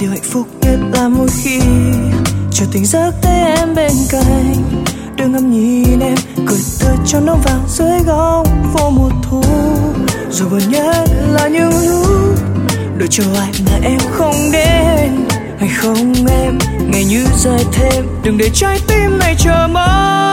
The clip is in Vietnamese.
Điều hạnh phúc nhất là mỗi khi cho tỉnh giấc thấy em bên cạnh, đừng ngắm nhìn em cười tươi trong nắng vàng dưới góc phố mùa thu. Rồi buồn nhất là những lúc đợi chờ ai mà em không đến, hay không em ngày như dài thêm, đừng để trái tim này chờ mãi.